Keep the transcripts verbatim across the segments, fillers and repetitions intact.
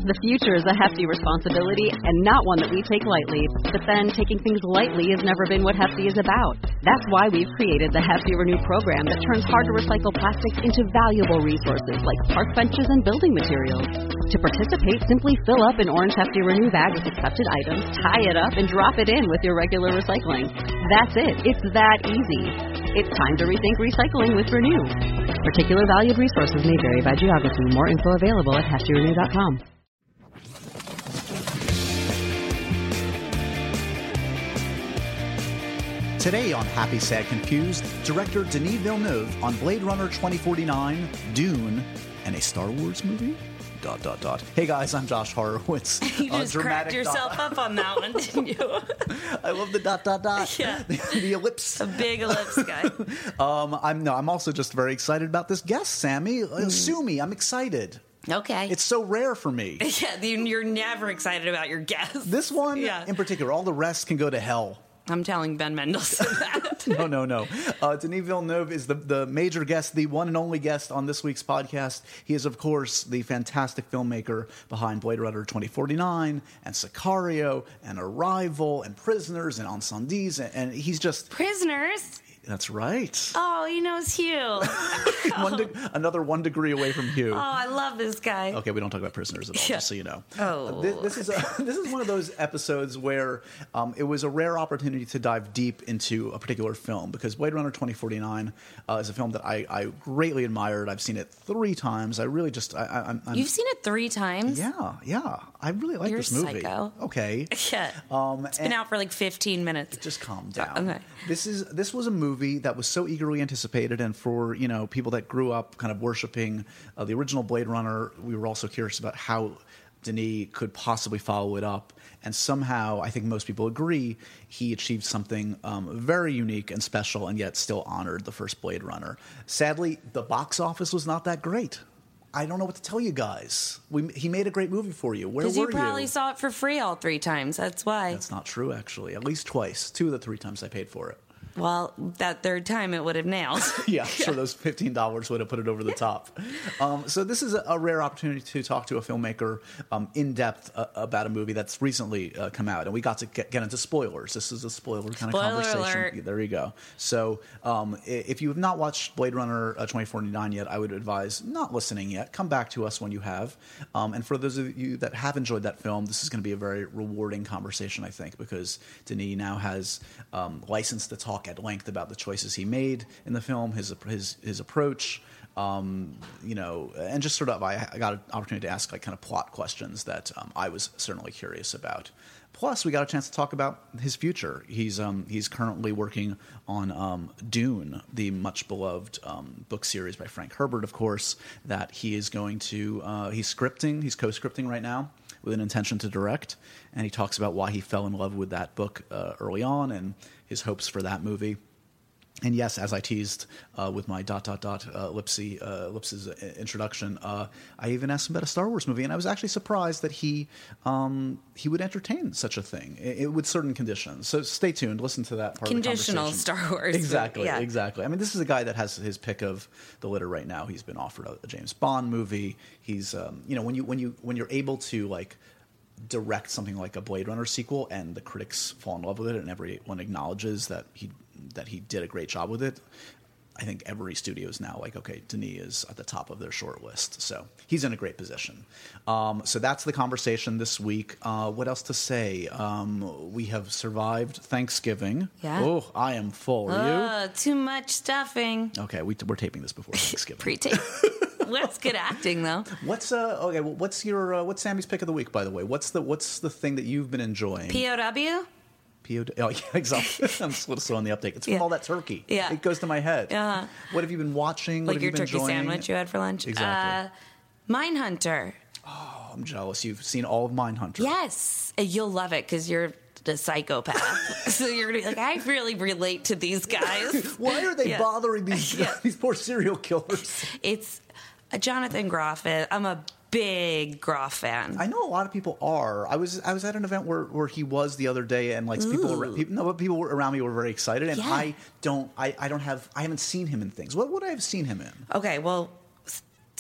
The future is a hefty responsibility and not one that we take lightly. But then, taking things lightly has never been what Hefty is about. That's why we've created the Hefty Renew program that turns hard-to-recycle plastics into valuable resources like park benches and building materials. To participate, simply fill up an orange Hefty Renew bag with accepted items, tie it up, and drop it in with your regular recycling. That's it. It's that easy. It's time to rethink recycling with Renew. Particular valued resources may vary by geography. More info available at hefty renew dot com. Today on Happy, Sad, Confused, director Denis Villeneuve on Blade Runner twenty forty-nine, Dune, and a Star Wars movie? Dot, dot, dot. Hey guys, I'm Josh Horowitz. You just cracked yourself dot. up on that one, didn't you? I love the dot, dot, dot. Yeah. The, the ellipse. A big ellipse guy. um, I'm, no, I'm also just very excited about this guest, Sammy. Mm. Sue me. I'm excited. Okay. It's so rare for me. Yeah, you're never excited about your guests. This one yeah. in particular, all the rest can go to hell. I'm telling Ben Mendelsohn that. no, no, no. Uh, Denis Villeneuve is the, the major guest, the one and only guest on this week's podcast. He is, of course, the fantastic filmmaker behind Blade Runner twenty forty-nine and Sicario and Arrival and Prisoners and Incendies. And, and he's just... Prisoners? That's right. Oh, he knows Hugh. one de- another one degree away from Hugh. Oh, I love this guy. Okay, we don't talk about Prisoners at all, yeah. just so you know. Oh. Uh, this, this is a, this is one of those episodes where um, it was a rare opportunity to dive deep into a particular film, because Blade Runner twenty forty-nine uh, is a film that I, I greatly admired. I've seen it three times. I really just... I, I, I'm, I'm, You've seen it three times? Yeah, yeah. I really like You're this movie. Psycho. Okay. Yeah. Um, it's been out for like fifteen minutes. Just calm down. Okay. This is this was a movie that was so eagerly anticipated, and for, you know, people that grew up kind of worshiping uh, the original Blade Runner, we were also curious about how Denis could possibly follow it up. And somehow, I think most people agree, he achieved something um, very unique and special, and yet still honored the first Blade Runner. Sadly, the box office was not that great. I don't know what to tell you guys. We, he made a great movie for you. Where were you? Because you probably saw it for free all three times. That's why. That's not true, actually. At least twice. Two of the three times I paid for it. Well, that third time it would have nailed. yeah, I'm sure those fifteen dollars would have put it over the top. Um, so this is a, a rare opportunity to talk to a filmmaker um, in depth uh, about a movie that's recently uh, come out. And we got to get, get into spoilers. This is a spoiler kind Spoiler of conversation. alert. There you go. So um, if you have not watched Blade Runner uh, twenty forty-nine yet, I would advise not listening yet. Come back to us when you have. Um, and for those of you that have enjoyed that film, this is going to be a very rewarding conversation, I think, because Denis now has um, license to talk at length about the choices he made in the film, his his his approach, um, you know, and just sort of I, I got an opportunity to ask like kind of plot questions that um, I was certainly curious about. Plus, we got a chance to talk about his future. He's um, he's currently working on um, Dune, the much beloved um, book series by Frank Herbert, of course, that he is going to uh, he's scripting, he's co-scripting right now with an intention to direct, and he talks about why he fell in love with that book uh, early on and his hopes for that movie. And yes, as I teased uh, with my dot, dot, dot, uh, Lipsy, uh, Lips's introduction, uh, I even asked him about a Star Wars movie, and I was actually surprised that he um, he would entertain such a thing it, it, with certain conditions. So stay tuned. Listen to that part Conditional of the conversation. Star Wars. Exactly, yeah. exactly. I mean, this is a guy that has his pick of the litter right now. He's been offered a, a James Bond movie. He's, um, you know, when you when you when you're able to like direct something like a Blade Runner sequel, and the critics fall in love with it, and everyone acknowledges that he that he did a great job with it. I think every studio is now like, okay, Denis is at the top of their short list, so he's in a great position. Um, so that's the conversation this week. Uh, what else to say? Um, we have survived Thanksgiving. Yeah. Oh, I am full. Are uh, you? Too much stuffing. Okay, we, we're taping this before Thanksgiving. Pre-tape. What's good acting though? What's uh okay? Well, what's your uh, what's Sammy's pick of the week? By the way, what's the what's the thing that you've been enjoying? P O W. P O W. Oh, yeah, exactly. I'm still still on the update. It's from Yeah. all that turkey. Yeah. It goes to my head. Uh-huh. What have you been watching? Like what have your you been turkey enjoying? sandwich you had for lunch? Exactly. Uh, Mindhunter. Oh, I'm jealous. You've seen all of Mindhunter. Yes. You'll love it because you're a psychopath. So you're going to be like, I really relate to these guys. Why are they Yeah. bothering these Yeah. these poor serial killers? It's a Jonathan Groff. I'm a big Groff fan. I know a lot of people are. I was I was at an event where, where he was the other day, and like people, Ooh. ar- people, no, people around me were very excited, and Yeah. I don't I, I don't have I haven't seen him in things. What would I have seen him in? Okay, well, s- s-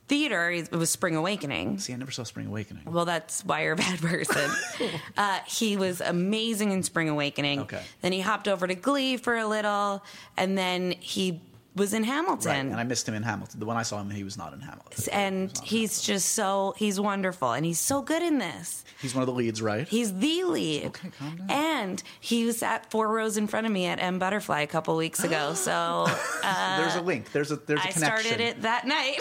theater, it was Spring Awakening. See, I never saw Spring Awakening. Well, that's why you're a bad person. uh, he was amazing in Spring Awakening. Okay. Then he hopped over to Glee for a little, and then he was in Hamilton. Right, and I missed him in Hamilton. When I saw him, he was not in Hamilton. And he he's just so, he's wonderful, and he's so good in this. He's one of the leads, right? He's the lead. Okay, calm down. And he sat four rows in front of me at M Butterfly a couple weeks ago. So uh, there's a link. There's a there's a I connection. started it that night.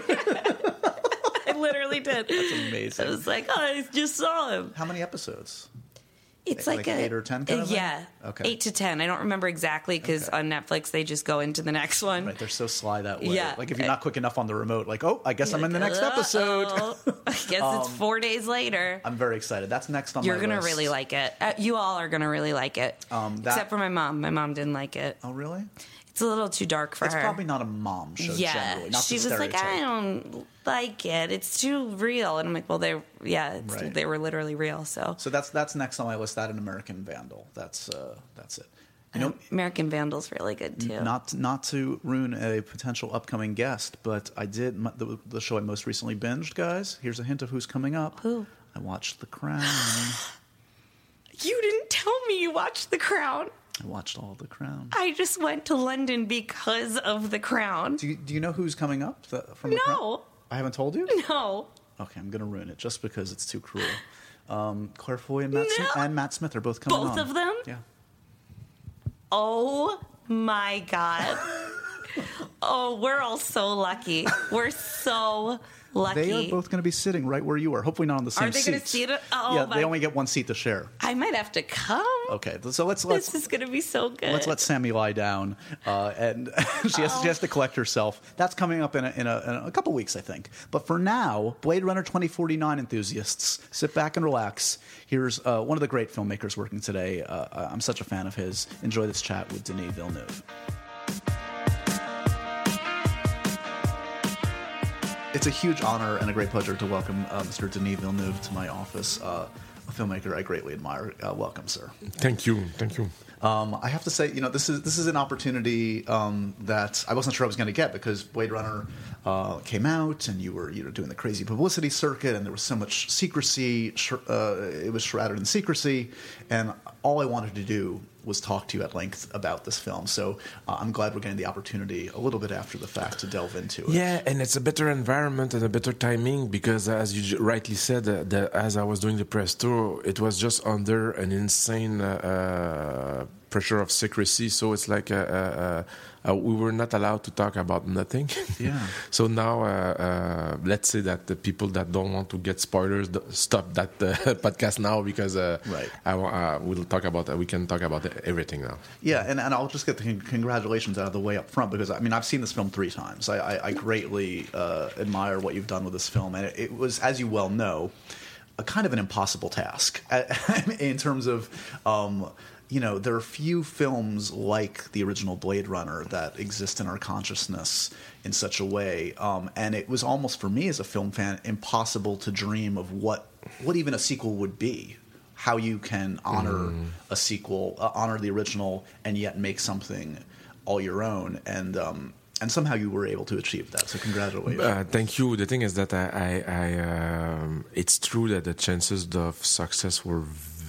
I literally did. That's amazing. I was like, oh, I just saw him. How many episodes? It's Like like, a eight or ten kind of thing? yeah, Okay. eight to ten. I don't remember exactly because Okay. on Netflix they just go into the next one. Right, they're so sly that way. Yeah. Like if you're not quick enough on the remote, like, oh, I guess I'm in the next Uh-oh. episode. I guess it's four days later. I'm very excited. That's next on You're my gonna list. really like it. Uh, you all are gonna really like it. Um, that- Except for my mom. My mom didn't like it. Oh, really? It's a little too dark for It's her. probably not a mom show yeah, generally. Not she the was like, stereotype. I don't like it. It's too real. And I'm like, well, they, yeah, it's, Right. they were literally real. So, So that's that's next on my list. That and American Vandal. That's uh, that's it. You know, American Vandal's really good too. not not to ruin a potential upcoming guest, but I did my, the, the show I most recently binged, guys. Here's a hint of who's coming up. Who? I watched The Crown. You didn't tell me you watched The Crown. I watched all of The Crown. I just went to London because of The Crown. Do you, do you know who's coming up the, from The Crown? No. I haven't told you? No. Okay, I'm going to ruin it just because it's too cruel. Um, Claire Foy and Matt, No. Smith, and Matt Smith are both coming Both on. of them? Yeah. Oh my God. Oh, we're all so lucky. We're so lucky. They are both going to be sitting right where you are. Hopefully not on the same Are they gonna seats. see it? Oh, yeah, my- they only get one seat to share. I might have to come. Okay, so let's let's This is going to be so good. let's let Sammy lie down, uh, and she has, she has to collect herself. That's coming up in a, in, a, in a couple weeks, I think. But for now, Blade Runner twenty forty-nine enthusiasts, sit back and relax. Here's uh, one of the great filmmakers working today. Uh, I'm such a fan of his. Enjoy this chat with Denis Villeneuve. It's a huge honor and a great pleasure to welcome uh, Mister Denis Villeneuve to my office, uh, a filmmaker I greatly admire. Uh, welcome, sir. Thank you, thank you. Um, I have to say, you know, this is this is an opportunity um, that I wasn't sure I was going to get because Blade Runner uh, came out and you were you know doing the crazy publicity circuit and there was so much secrecy. Sh- uh, it was shrouded in secrecy, and all I wanted to do was talk to you at length about this film. So uh, I'm glad we're getting the opportunity a little bit after the fact to delve into it. Yeah, and it's a better environment and a better timing because, as you j- rightly said, uh, the, as I was doing the press tour, it was just under an insane uh, uh, pressure of secrecy. So it's like uh, uh, uh, we were not allowed to talk about nothing. Yeah. So now, uh, uh, let's say that the people that don't want to get spoilers th- stop that uh, podcast now because uh, Right. I, uh, we'll talk about uh, we can talk about everything now. Yeah, and, and I'll just get the con- congratulations out of the way up front because I mean I've seen this film three times. I, I, I greatly uh, admire what you've done with this film, and it, it was, as you well know, a kind of an impossible task in terms of. Um, You know, there are few films like the original Blade Runner that exist in our consciousness in such a way. Um, and it was almost, for me as a film fan, impossible to dream of what, what even a sequel would be. How you can honor mm. a sequel, uh, honor the original, and yet make something all your own. And um, and somehow you were able to achieve that. So congratulations. Uh, thank you. The thing is that I, I, I um, it's true that the chances of success were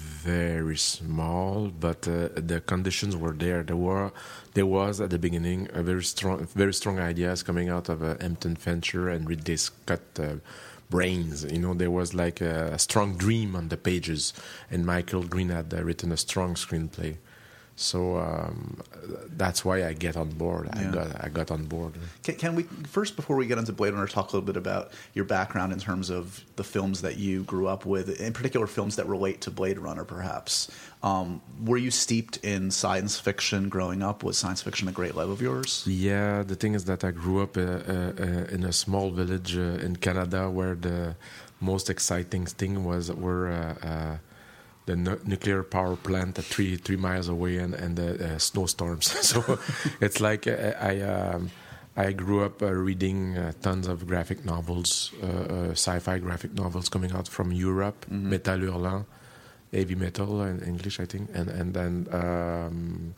very small, but uh, the conditions were there. There were, there was at the beginning a very strong, very strong ideas coming out of uh, Hampton Fancher and Ridley Scott uh, brains. You know, there was like a, a strong dream on the pages, and Michael Green had uh, written a strong screenplay. So um, that's why I get on board. I Yeah. got I got on board. Can, can we first, before we get into Blade Runner, talk a little bit about your background in terms of the films that you grew up with, in particular films that relate to Blade Runner, perhaps? Um, were you steeped in science fiction growing up? Was science fiction a great love of yours? Yeah, the thing is that I grew up uh, uh, in a small village uh, in Canada where the most exciting thing was were uh, uh, the nu- nuclear power plant at three three miles away and and the uh, snowstorms. So it's like uh, I um, I grew up uh, reading uh, tons of graphic novels, uh, uh, sci-fi graphic novels coming out from Europe, mm-hmm. Metal Hurlant, heavy metal in English, I think, and and then. Um,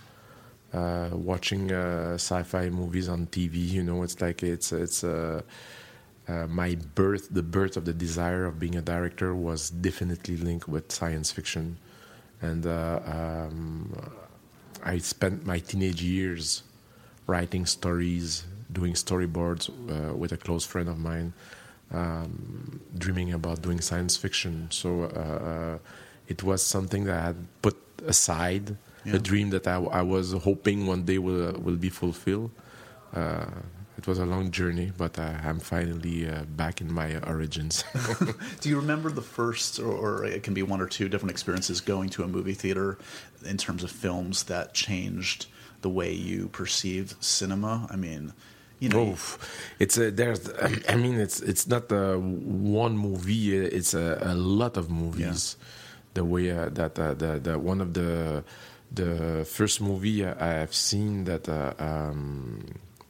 Uh, watching uh, sci-fi movies on T V, you know, it's like it's it's uh, uh, my birth, the birth of the desire of being a director, was definitely linked with science fiction, and uh, um, I spent my teenage years writing stories, doing storyboards uh, with a close friend of mine, um, dreaming about doing science fiction. So uh, uh, it was something that I had put aside, yeah. a dream that I, I was hoping one day will will be fulfilled. Uh, it was a long journey, but uh, I'm finally uh, back in my origins. Do you remember the first, or, or it can be one or two different experiences going to a movie theater in terms of films that changed the way you perceived cinema? I mean, you know, oh, it's a, there's. I mean, it's it's not uh, one movie. It's a, a lot of movies. Yeah. The way uh, that uh, the the one of the the first movie I have seen that uh, um,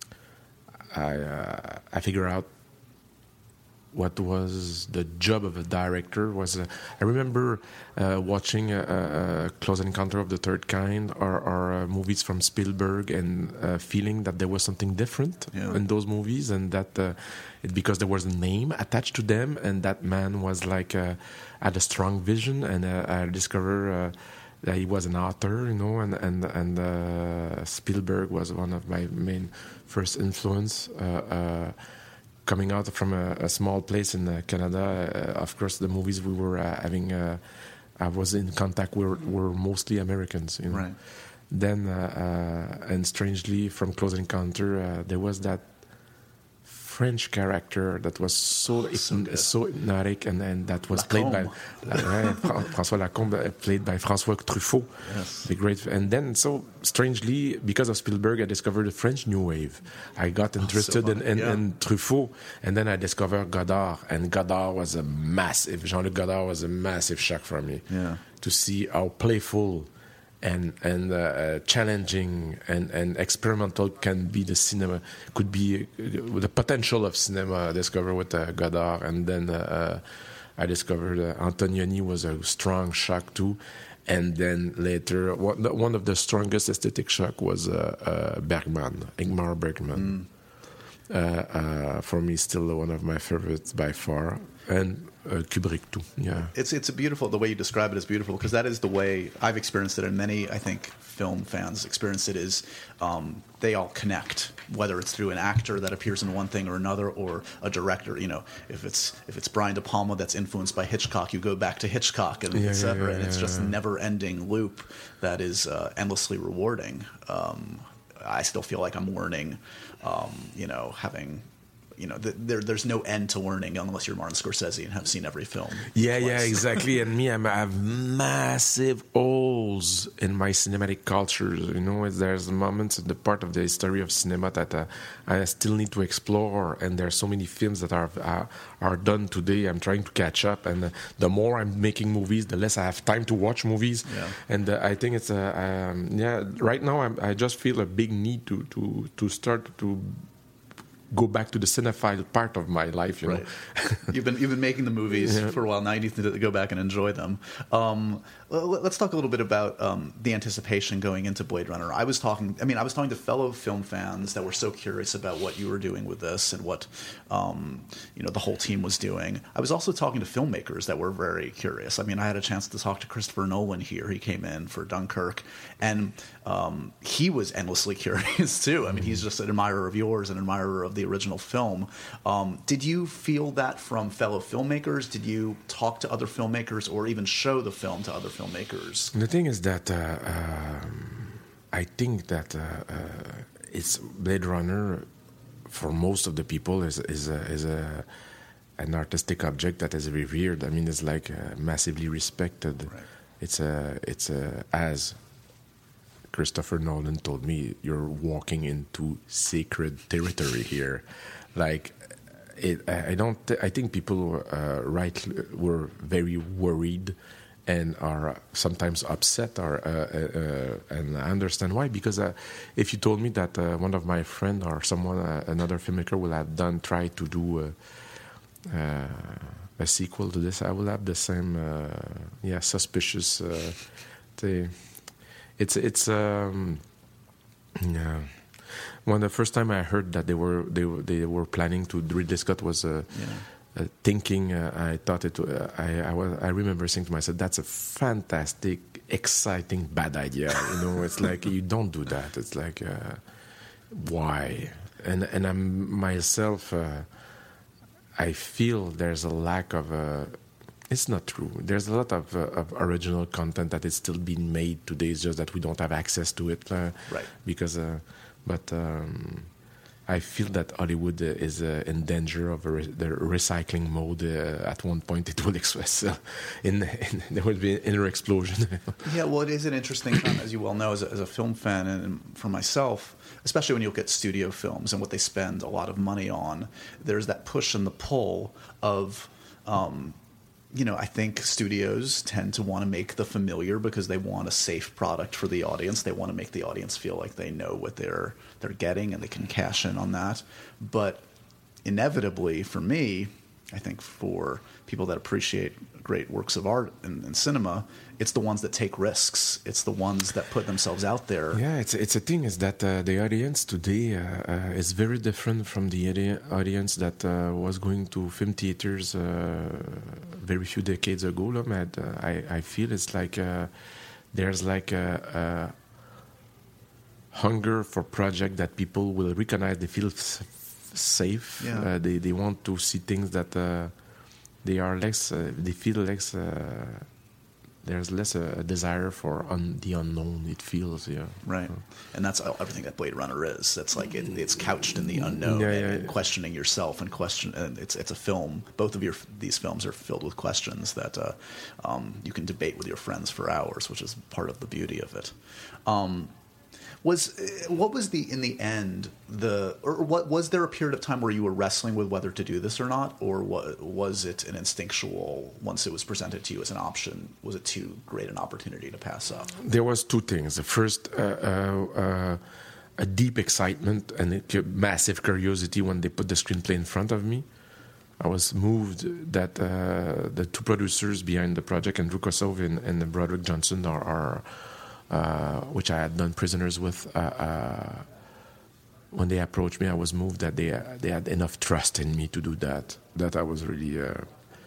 I uh, I figure out what was the job of a director was. Uh, I remember uh, watching uh, uh, Close Encounter of the Third Kind or, or uh, movies from Spielberg and uh, feeling that there was something different yeah. in those movies, and that uh, it because there was a name attached to them, and that man was like uh, had a strong vision, and uh, I discovered uh, that he was an author, you know, and and and uh, Spielberg was one of my main first influence. Uh, uh, Coming out from a, a small place in uh, Canada, uh, of course, the movies we were uh, having, uh, I was in contact with were mostly Americans. You know? Right. Then, uh, uh, and strangely, from Close Encounter, uh, there was that French character that was so so, so hypnotic, and, and that was Lacombe. played by uh, François Lacombe, uh, played by François Truffaut. Yes. The great, and then so strangely, because of Spielberg, I discovered the French New Wave. I got interested oh, so in, in, yeah. in Truffaut, and then I discovered Godard, and Godard was a massive. Jean-Luc Godard was a massive shock for me. Yeah. To see how playful and and uh, challenging and, and experimental can be the cinema, could be uh, the potential of cinema. I discovered with uh, Godard, and then uh, I discovered uh, Antonioni was a strong shock too, and then later one, one of the strongest aesthetic shock was uh, uh, Bergman, Ingmar Bergman. Mm. Uh, uh, for me, still one of my favorites by far, and uh, Kubrick too. Yeah, it's it's a beautiful. The way you describe it is beautiful, because that is the way I've experienced it, and many I think film fans experience it. Is um, they all connect, whether it's through an actor that appears in one thing or another, or a director. You know, if it's if it's Brian De Palma that's influenced by Hitchcock, you go back to Hitchcock, and yeah, et cetera. Yeah, yeah, and it's yeah, just a yeah. never-ending loop that is uh, endlessly rewarding. Um, I still feel like I'm learning. Um, you know, having. You know, the, there, there's no end to learning unless you're Martin Scorsese and have seen every film. Yeah, twice. yeah, exactly. And me, I'm, I have massive holes in my cinematic culture. You know, there's moments in the part of the history of cinema that uh, I still need to explore. And there are so many films that are uh, are done today. I'm trying to catch up. And uh, the more I'm making movies, the less I have time to watch movies. Yeah. And uh, I think it's a uh, um, yeah. Right now, I'm, I just feel a big need to to to start to. Go back to the cinephile part of my life, you right. know. you've been you've been making the movies yeah. for a while now. You need to go back and enjoy them. Um, let's talk a little bit about um, the anticipation going into Blade Runner. I was talking. I mean, I was talking to fellow film fans that were so curious about what you were doing with this and what um, you know the whole team was doing. I was also talking to filmmakers that were very curious. I mean, I had a chance to talk to Christopher Nolan here. He came in for Dunkirk, and um, he was endlessly curious too. I mean, he's just an admirer of yours, an admirer of the original film. Um, did you feel that from fellow filmmakers? Did you talk to other filmmakers or even show the film to other filmmakers? The thing is that uh, um, I think that uh, uh, it's Blade Runner for most of the people is is a, is a an artistic object that is revered. I mean, it's like uh, massively respected. Right. It's a it's a as Christopher Nolan told me, you're walking into sacred territory here. Like, it, I don't. Th- I think people uh, right were very worried and are sometimes upset, or uh, uh, and I understand why. Because uh, if you told me that uh, one of my friend or someone, uh, another filmmaker, will have done try to do uh, uh, a sequel to this, I will have the same, uh, yeah, suspicious. Uh, the, It's it's um, yeah. when the first time I heard that they were they were they were planning to Ridley Scott was uh, yeah. uh, thinking, uh, I thought it. Uh, I I, was, I remember saying to myself, "That's a fantastic, exciting, bad idea." You know, it's like you don't do that. It's like uh, why? And and I'm myself. Uh, I feel there's a lack of. Uh, It's not true. There's a lot of, uh, of original content that is still being made today. It's just that we don't have access to it. Uh, right. Because, uh, but um, I feel that Hollywood uh, is uh, in danger of a re- the recycling mode. Uh, at one point, it will express. Uh, in, in there will be an inner explosion. Yeah, well, it is an interesting time, as you well know, as a, as a film fan, and for myself, especially when you look at studio films and what they spend a lot of money on. There's that push and the pull of. Um, You know, I think studios tend to want to make the familiar because they want a safe product for the audience. They want to make the audience feel like they know what they're they're getting and they can cash in on that. But inevitably, for me, I think for people that appreciate great works of art in, in cinema, it's the ones that take risks. It's the ones that put themselves out there. Yeah, it's it's a thing is that uh, the audience today uh, uh, is very different from the adi- audience that uh, was going to film theaters uh, very few decades ago. No, man. Uh, I I feel it's like uh, there's like a, a hunger for project that people will recognize. They feel f- safe. Yeah. Uh, they they want to see things that uh, they are less. Uh, they feel less. Uh, There's less a, a desire for un, the unknown. It feels, yeah, right, and that's everything that Blade Runner is. It's like it, it's couched in the unknown, yeah, and, yeah, and yeah. questioning yourself, and question. And it's it's a film. Both of your these films are filled with questions that uh, um, you can debate with your friends for hours, which is part of the beauty of it. Um, was what was the in the end the or what was there a period of time where you were wrestling with whether to do this or not, or what, was it an instinctual once it was presented to you as an option? Was it too great an opportunity to pass up? There was two things. The first, uh, uh, uh, a deep excitement and a massive curiosity when they put the screenplay in front of me. I was moved that uh, the two producers behind the project, Andrew Kosow and, and Broderick Johnson, are. are Uh, which I had done Prisoners with. Uh, uh, when they approached me, I was moved that they uh, they had enough trust in me to do that. That I was really. Uh,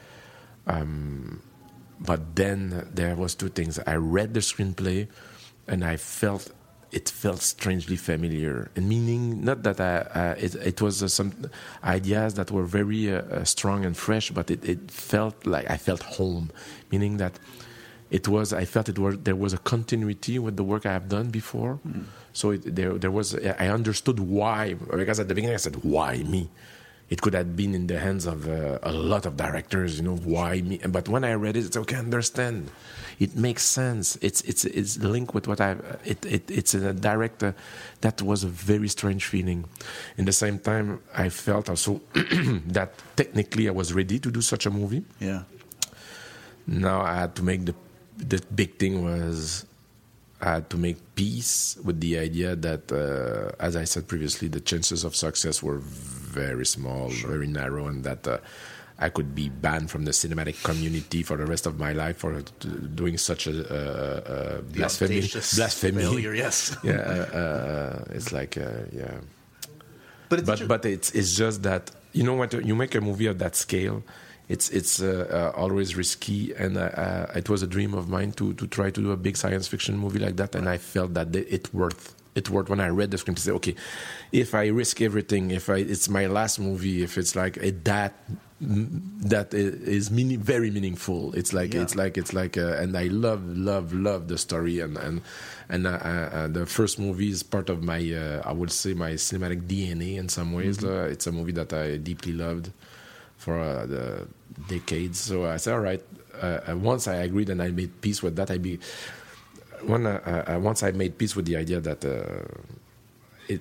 um, but then there was two things. I read the screenplay, and I felt it felt strangely familiar. And meaning not that I uh, it it was uh, some ideas that were very uh, uh, strong and fresh, but it, it felt like I felt home. Meaning that. It was. I felt it was. There was a continuity with the work I have done before, mm. so it, there, there was. I understood why. Because at the beginning I said, "Why me?" It could have been in the hands of uh, a lot of directors, you know. Why me? But when I read it, it's okay. I understand. It makes sense. It's it's it's linked with what I. It it it's a direct. Uh, that was a very strange feeling. In the same time, I felt also that technically I was ready to do such a movie. Yeah. Now I had to make the. The big thing was I had to make peace with the idea that, uh, as I said previously, the chances of success were very small, sure. very narrow, and that uh, I could be banned from the cinematic community for the rest of my life for doing such a, a, a blasphemy. Blasphemy. Failure, yes. yeah, uh, uh, it's like, uh, yeah. But it's, but, but it's, it's just that, you know what, you make a movie of that scale, It's it's uh, uh, always risky, and uh, uh, it was a dream of mine to to try to do a big science fiction movie like that, and I felt that it worth it worth when I read the script to say, okay, if I risk everything, if I it's my last movie, if it's like it, that that is meaning, very meaningful. It's like yeah. it's like it's like, uh, and I love love love the story, and and and uh, uh, the first movie is part of my uh, I would say my cinematic D N A in some ways. Mm-hmm. Uh, it's a movie that I deeply loved for uh, the decades. So I said, all right. Uh, once I agreed and I made peace with that, I be when uh, uh, once I made peace with the idea that uh, it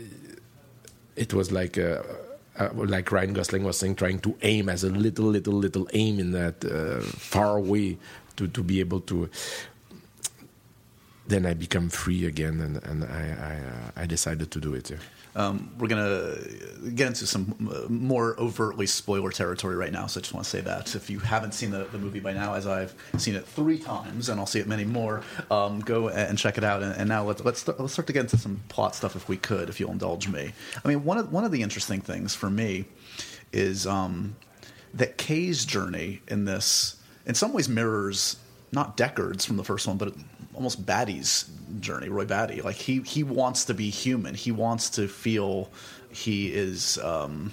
it was like uh, uh, like Ryan Gosling was saying, trying to aim as a little little little aim in that uh, far away to to be able to. then I become free again, and, and I I, uh, I decided to do it. Yeah. Um, we're going to get into some uh, more overtly spoiler territory right now, so I just want to say that. If you haven't seen the, the movie by now, as I've seen it three times, and I'll see it many more, um, go and check it out. And, and now let's let's start, let's start to get into some plot stuff, if we could, if you'll indulge me. I mean, one of, one of the interesting things for me is um, that Kay's journey in this, in some ways, mirrors not Deckard's from the first one, but almost Batty's journey, Roy Batty. Like he he wants to be human. He wants to feel he is um,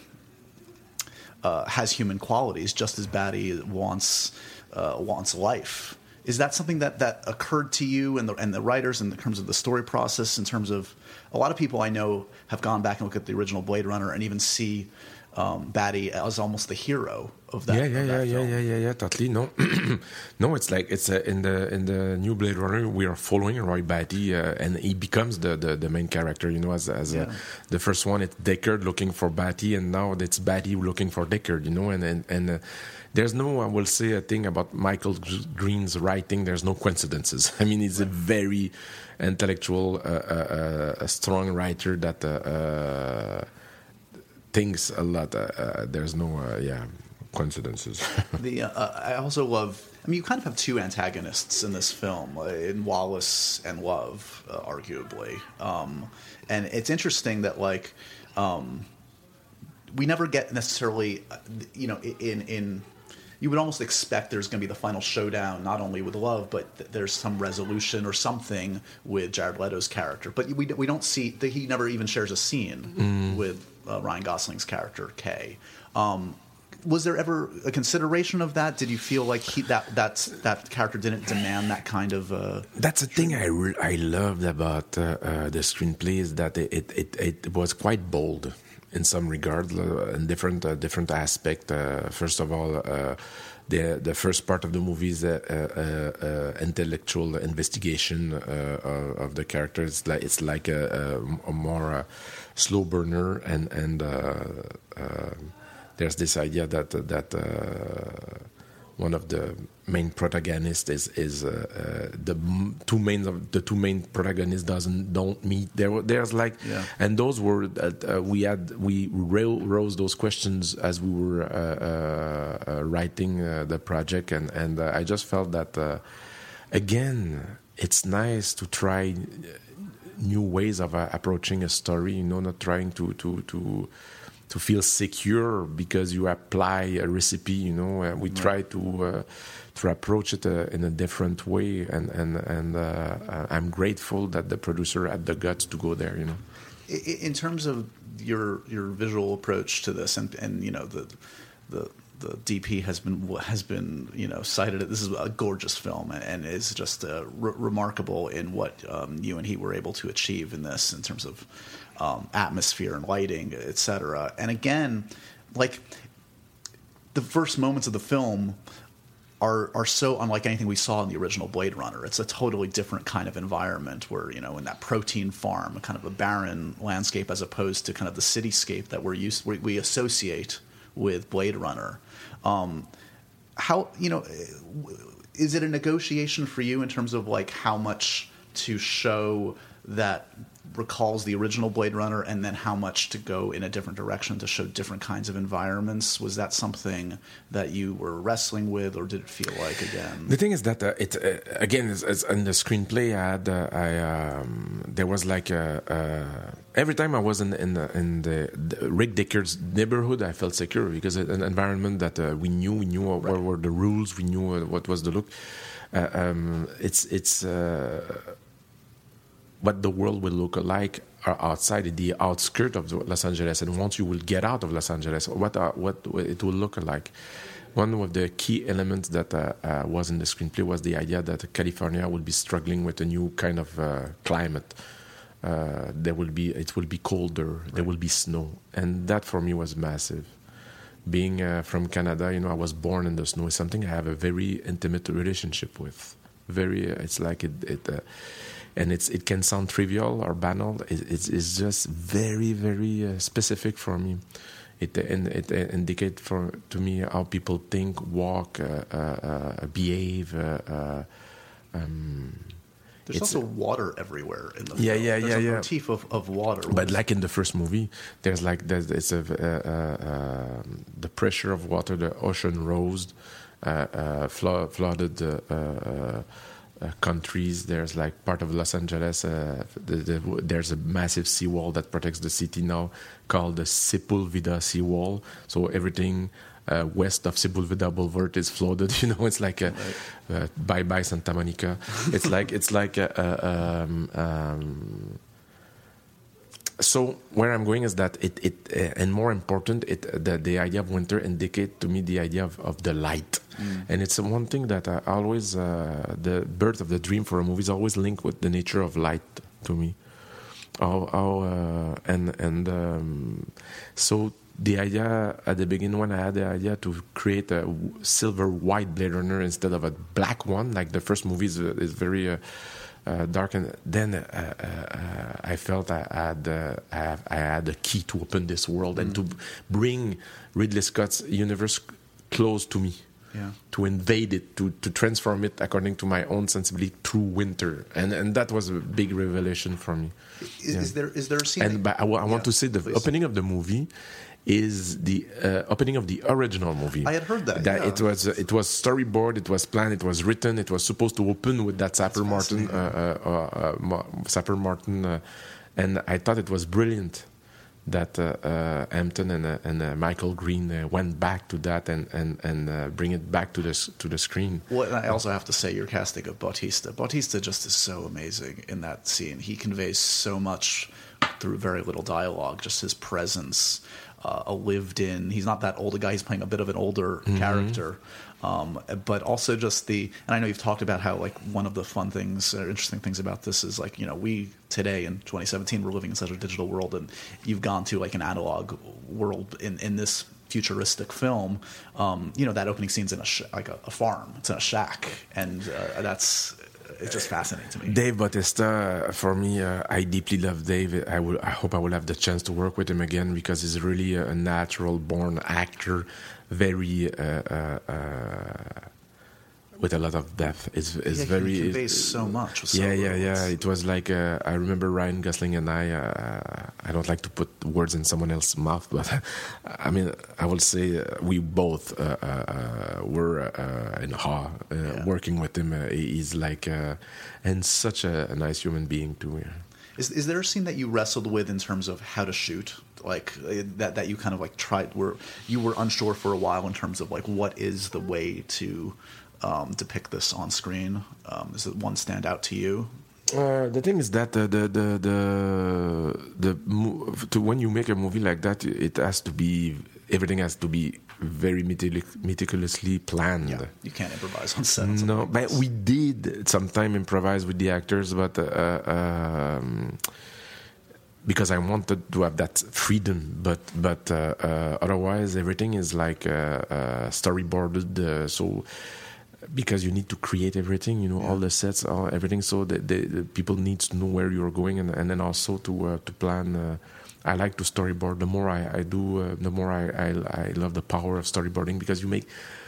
uh, has human qualities, just as Batty wants uh, wants life. Is that something that, that occurred to you and the and the writers in terms of the story process? In terms of a lot of people I know have gone back and look at the original Blade Runner and even see um, Batty as almost the hero of that. Yeah, yeah, of yeah, that yeah, film. yeah, yeah, yeah, totally. No, no, it's like it's uh, in the in the new Blade Runner we are following Roy Batty, uh, and he becomes the, the, the main character. You know, as as Yeah. uh, the first one, it's Deckard looking for Batty, and now it's Batty looking for Deckard. You know, and and and. Uh, There's no, I will say a thing about Michael Green's writing. There's no coincidences. I mean, he's a very intellectual, uh, uh, a strong writer that uh, uh, thinks a lot. Uh, uh, there's no, uh, yeah, coincidences. The uh, I also love. I mean, you kind of have two antagonists in this film, uh, in Wallace and Love, uh, arguably. Um, and it's interesting that, like, um, we never get necessarily, uh, you know, in in. You would almost expect there's going to be the final showdown, not only with Love, but th- there's some resolution or something with Jared Leto's character. But we we don't see that he never even shares a scene Mm. with uh, Ryan Gosling's character Kay. Um, was there ever a consideration of that? Did you feel like he, that that's, that character didn't demand that kind of? Uh, That's the thing I re- I loved about uh, uh, the screenplay is that it it, it it was quite bold in some regard, uh, in different uh, different aspect. Uh, first of all, uh, the the first part of the movie is a, a, a intellectual investigation uh, of the character. It's like it's like a, a, a more uh, slow burner, and and uh, uh, there's this idea that that. Uh, One of the main protagonists is is uh, uh, the m- two main of the two main protagonists doesn't don't meet. There were- there's like, Yeah. and those were uh, uh, we had we ro- rose those questions as we were uh, uh, uh, writing uh, the project, and and uh, I just felt that uh, again it's nice to try new ways of uh, approaching a story. You know, not trying to to to. to feel secure because you apply a recipe, you know. Uh, we right. try to uh, to approach it uh, in a different way, and and and uh, I'm grateful that the producer had the guts to go there, you know. in terms of your your visual approach to this, and and you know the the the D P has been has been you know cited. This is a gorgeous film, and is just uh, re- remarkable in what um, you and he were able to achieve in this in terms of. Um, atmosphere and lighting, et cetera. And again, like the first moments of the film are are so unlike anything we saw in the original Blade Runner. It's a totally different kind of environment where, you know, in that protein farm, kind of a barren landscape as opposed to kind of the cityscape that we're used we, we associate with Blade Runner. Um, how, you know, is it a negotiation for you in terms of like how much to show that recalls the original Blade Runner, and then how much to go in a different direction to show different kinds of environments? Was that something that you were wrestling with, or did it feel like again? The thing is that uh, it uh, again as, as in the screenplay I had uh, I um, there was like a, uh, every time I was in in the, in the, the Rick Deckard's neighborhood, I felt secure because it's an environment that uh, we knew we knew what right. were the rules, we knew uh, what was the look. Uh, um, it's it's. Uh, what the world will look like are outside the outskirts of Los Angeles, and once you will get out of Los Angeles, what are, what it will look like. One of the key elements that uh, uh, was in the screenplay was the idea that California will be struggling with a new kind of uh, climate. Uh, there will be it will be colder, right. There will be snow, and that for me was massive. Being uh, from Canada, you know, I was born in the snow. It's something I have a very intimate relationship with. Very, uh, it's like it. it uh, And it's it can sound trivial or banal. It, it's, it's just very, very uh, specific for me. It and it, it indicates for to me how people think, walk, uh, uh, uh, behave. Uh, uh, um, There's it's, also water everywhere in the yeah, film. yeah, There's yeah, a yeah. motif of, of water. But like in the first movie, there's like there's it's a uh, uh, the pressure of water, the ocean rose, uh, uh, flo- flooded uh, uh, uh, countries. There's like part of Los Angeles. Uh, the, the, there's a massive seawall that protects the city now, called the Sepulveda seawall. So everything uh, west of Sepulveda Boulevard is flooded. You know, it's like a, right. uh, bye bye Santa Monica. It's like it's like a, a, um, um, so where I'm going is that it, it uh, and more important, it the, the idea of winter indicate to me the idea of, of the light. Mm. And it's one thing that I always, uh, the birth of the dream for a movie is always linked with the nature of light to me. How, how uh, and, and um, so the idea at the beginning when I had the idea to create a silver white Blade Runner instead of a black one, like the first movie is, is very... Uh, Uh, dark, and then uh, uh, I felt I had uh, I, have, I had a key to open this world mm. and to bring Ridley Scott's universe close to me, yeah. to invade it, to, to transform it according to my own sensibility through winter, and and that was a big revelation for me. Is, yeah. is there is there a scene? And but I, I want yeah, to say the please. opening of the movie is the uh, opening of the original movie. I had heard that. That yeah. it was uh, it was storyboard, it was planned, it was written, it was supposed to open with that Sapper Martin, uh, uh, uh, uh, Sapper Martin, uh, and I thought it was brilliant that uh, uh, Hampton and uh, and uh, Michael Green uh, went back to that and and and uh, bring it back to the to the screen. Well, and I also have to say your casting of Bautista. Bautista just is so amazing in that scene. He conveys so much through very little dialogue, just his presence. Uh, a lived-in. He's not that old a guy. He's playing a bit of an older mm-hmm. character, um, but also just the. And I know you've talked about how like one of the fun things or interesting things about this is like you know we today in twenty seventeen we're living in such a digital world, and you've gone to like an analog world in in this futuristic film. Um, you know that opening scene's in a sh- like a, a farm. It's in a shack, and uh, that's. It's just fascinating to me. Dave Bautista, for me, uh, I deeply love Dave. I will. I hope I will have the chance to work with him again because he's really a, a natural-born actor, very uh, uh, uh, with a lot of depth. It's, it's yeah, very. He conveys so much. With yeah, so yeah, yeah. words. It was like uh, I remember Ryan Gosling and I. Uh, I don't like to put words in someone else's mouth, but I mean, I will say uh, we both uh, uh, were uh, in awe uh, yeah. working with him. Uh, he's like, uh, and such a, a nice human being too. Yeah. Is is there a scene that you wrestled with in terms of how to shoot, like uh, that that you kind of like tried, where you were unsure for a while in terms of like what is the way to um, depict this on screen? Um, does one stand out to you? Uh, the thing is that the the the the, the mo- to when you make a movie like that, it has to be everything has to be very metic- meticulously planned. Yeah, you can't improvise on set. No, like but this. we did sometimes improvise with the actors, but uh, um, because I wanted to have that freedom. But but uh, uh, otherwise, everything is like uh, uh, storyboarded. Uh, so. Because you need to create everything, you know, yeah. all the sets, all everything. So the, the, the people need to know where you're going, and, and then also to uh, to plan. Uh, I like to storyboard. The more I, I do, uh, the more I, I I love the power of storyboarding because you make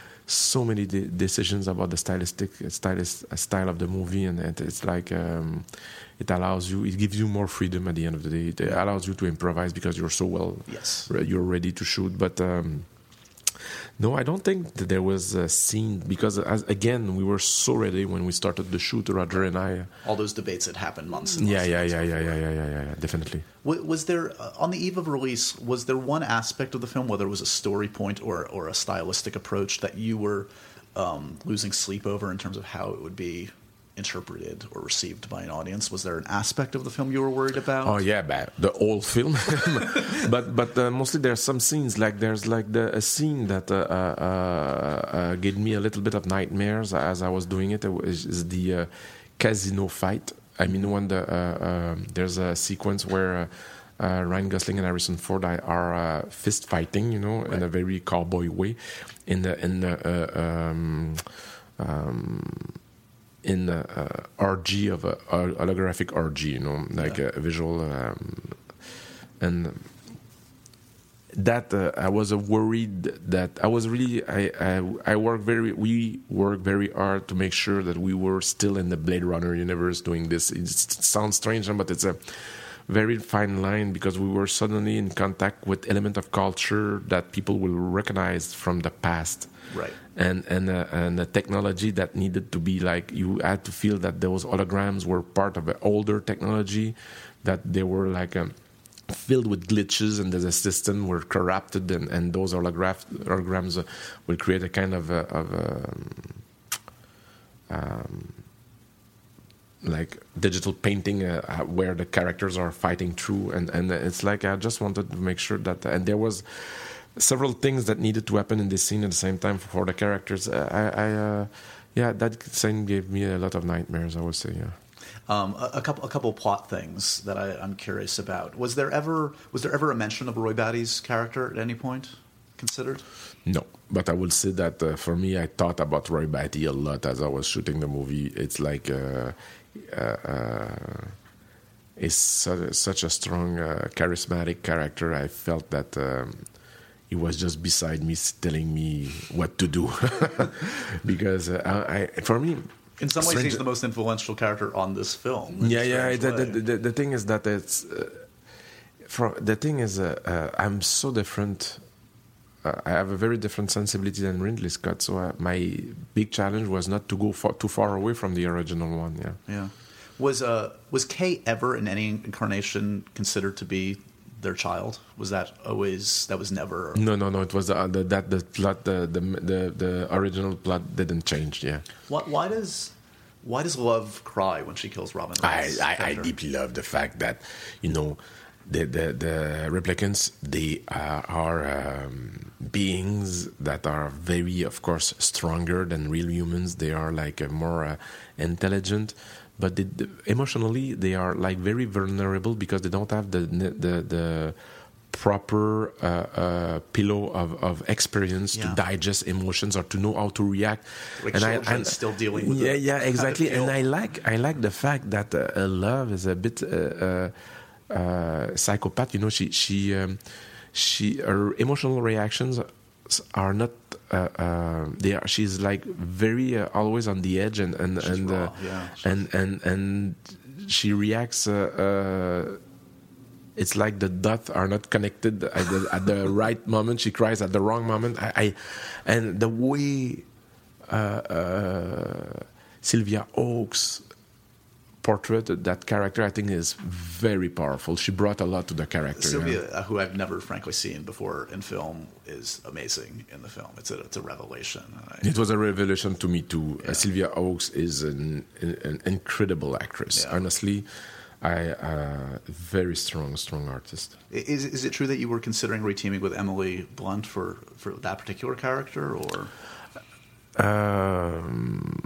so many de- decisions about the stylistic stylist uh, style of the movie, and it, it's like um, it allows you, it gives you more freedom at the end of the day. It yeah. allows you to improvise because you're so well, yes, you're ready to shoot, but. Um, No, I don't think that there was a scene because, as, again, we were so ready when we started the shoot, Roger and I. All those debates had happened months and months. Yeah, yeah, and yeah, months yeah, yeah, yeah, yeah, yeah, yeah, definitely. Was, was there, uh, on the eve of release, was there one aspect of the film, whether it was a story point or, or a stylistic approach, that you were um, losing sleep over in terms of how it would be interpreted or received by an audience? Was there an aspect of the film you were worried about? Oh yeah, but the whole film. but but uh, mostly there's some scenes like there's like the a scene that uh, uh, uh, gave me a little bit of nightmares as I was doing it. It was is the uh, casino fight. I mean, when the uh, um, there's a sequence where. Uh, Uh, Ryan Gosling and Harrison Ford are uh, fist fighting, you know, right. in a very cowboy way, in the in the uh, um, um, in the uh, R G of a, a holographic R G, you know, like yeah. a, a visual, um, and that uh, I was uh, worried that I was really I, I I work very we work very hard to make sure that we were still in the Blade Runner universe doing this. It sounds strange, but it's a very fine line because we were suddenly in contact with element of culture that people will recognize from the past. Right. And and uh, and the technology that needed to be like you had to feel that those holograms were part of an older technology, that they were like um, filled with glitches and that the system were corrupted, and, and those holograph, holograms uh, will create a kind of a, of a, um, like digital painting uh, where the characters are fighting through, and and it's like I just wanted to make sure that, and there was several things that needed to happen in this scene at the same time for the characters. I, I uh, yeah, that scene gave me a lot of nightmares, I would say. Yeah. Um, a, a couple, a couple plot things that I, I'm curious about. Was there ever, was there ever a mention of Roy Batty's character at any point considered? No, but I will say that uh, for me, I thought about Roy Batty a lot as I was shooting the movie. It's like uh, uh, uh, it's such, such a strong, uh, charismatic character. I felt that. Um, He was just beside me, telling me what to do, because uh, I, for me, in some ways, strange, he's the most influential character on this film. Yeah, yeah. The, the, the, the thing is that it's, uh, for the thing is, uh, uh, I'm so different. Uh, I have a very different sensibility than Ridley Scott. So uh, my big challenge was not to go far, too far away from the original one. Yeah. Yeah. Was uh was Kay ever in any incarnation considered to be their child? Was that always, that was never? No, no, no. It was the, the that the plot, the, the the the original plot didn't change. Yeah. Why, why does why does Love cry when she kills Robin I, Wright's I, I character? deeply love the fact that, you know, the the, the replicants, they uh, are um, beings that are very, of course, stronger than real humans. They are like uh, more uh, intelligent. But they, the, emotionally, they are like very vulnerable because they don't have the the, the proper uh, uh, pillow of, of experience Yeah. to digest emotions or to know how to react. Like children still dealing with yeah, the yeah, exactly. kind of And I guilt. like I like the fact that uh, uh, Love is a bit uh, uh, uh, psychopath. You know, she she um, she her emotional reactions are not. Uh, uh, they are. She's like very uh, always on the edge, and and She's and, raw, uh, yeah. and and and she reacts. Uh, uh, it's like the dots are not connected at the, at the right moment. She cries at the wrong moment. I, I and the way uh, uh, Sylvia Oaks portrayed that character, I think, is very powerful. She brought a lot to the character. Sylvia, yeah. uh, who I've never frankly seen before in film, is amazing in the film. It's a it's a revelation. I, It was a revelation to me too. Yeah. Uh, Sylvia Oaks is an, an, an incredible actress. Yeah. Honestly, I uh, very strong, strong artist. Is is it true that you were considering reteaming with Emily Blunt for, for that particular character, or Um,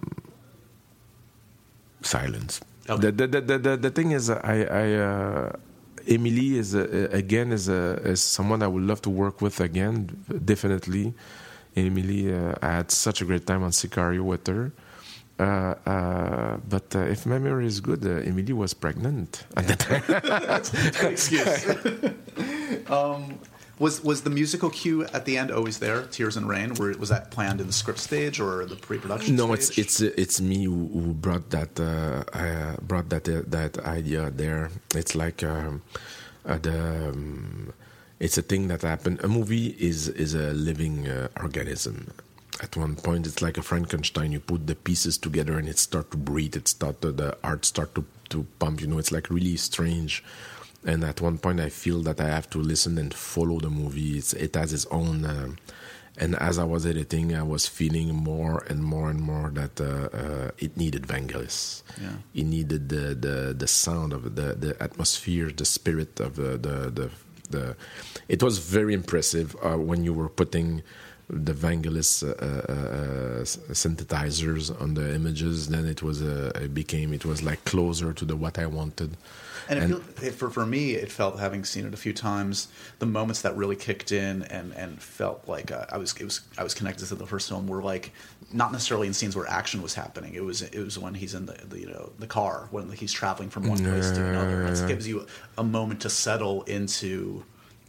silence. Okay. The, the, the, the, the thing is, I, I uh, Emily is uh, again is uh, is someone I would love to work with again. Definitely, Emily. Uh, I had such a great time on Sicario with her. Uh, uh, but uh, if my memory is good, uh, Emily was pregnant at the time. excuse? um, was was the musical cue at the end always there? Tears and Rain. Were, was that planned in the script stage or the pre-production? No, stage? it's it's it's me who, who brought that uh, uh, brought that uh, that idea there. It's like um, uh, the um, it's a thing that happened. A movie is is a living uh, organism. At one point, it's like a Frankenstein. You put the pieces together and it start to breathe. It start to, the art start to to pump. You know, it's like really strange. And at one point, I feel that I have to listen and follow the movie. It's, it has its own. Um, and as I was editing, I was feeling more and more and more that uh, uh, it needed Vangelis. Yeah. It needed the, the, the sound of the, the atmosphere, the spirit of the the, the, the It was very impressive uh, when you were putting the Vangelis uh, uh, synthesizers on the images. Then it was uh, it became it was like closer to the what I wanted. And, And- it feel, it, for for me, it felt, having seen it a few times, the moments that really kicked in and, and felt like uh, I was it was I was connected to the first film were like not necessarily in scenes where action was happening. It was it was when he's in the, the you know the car, when he's traveling from one place to another. It gives you a moment to settle into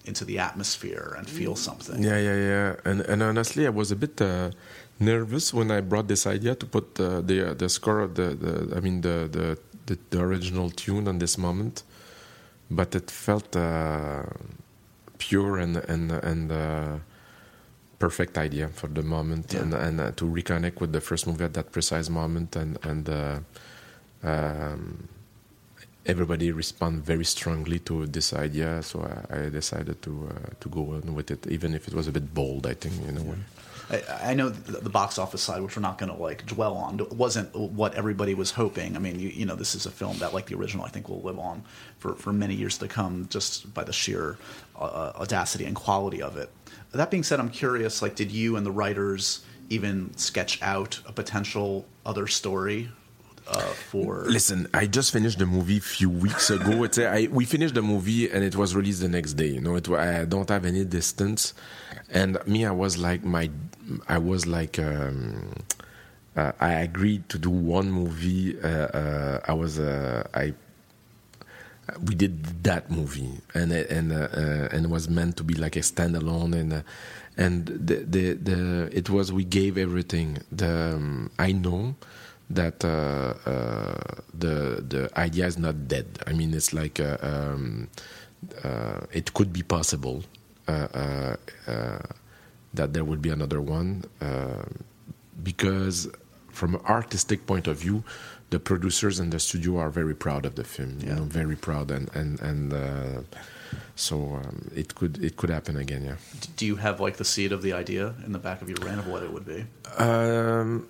into the atmosphere and feel something. Yeah, yeah, yeah. And and honestly, I was a bit uh, nervous when I brought this idea to put uh, the uh, the score of the, the I mean the, the the the original tune on this moment, but it felt uh, pure and and and. Uh, perfect idea for the moment, yeah. and and uh, to reconnect with the first movie at that precise moment, and and uh, um, everybody respond very strongly to this idea. So I, I decided to uh, to go on with it, even if it was a bit bold, I think, in a way. I, I know the, the box office side, which we're not going to like dwell on, wasn't what everybody was hoping. I mean, you, you know, this is a film that, like the original, I think will live on for, for many years to come, just by the sheer uh, audacity and quality of it. That being said, I'm curious, like, did you and the writers even sketch out a potential other story uh, for... Listen, I just finished the movie a few weeks ago. It's a, I, we finished the movie and it was released the next day. You know, it, I don't have any distance. And me, I was like, my, I was like, um, uh, I agreed to do one movie. Uh, uh, I was, uh, I... We did that movie, and and uh, uh, and it was meant to be like a standalone, and uh, and the, the the it was we gave everything. The um, I know that uh, uh, the the idea is not dead. I mean, it's like uh, um, uh, it could be possible uh, uh, uh, that there would be another one uh, because from an artistic point of view, the producers and the studio are very proud of the film. You yeah. know, very proud, and and and uh, so um, it could it could happen again. Yeah. Do you have like the seed of the idea in the back of your brain of what it would be? Um,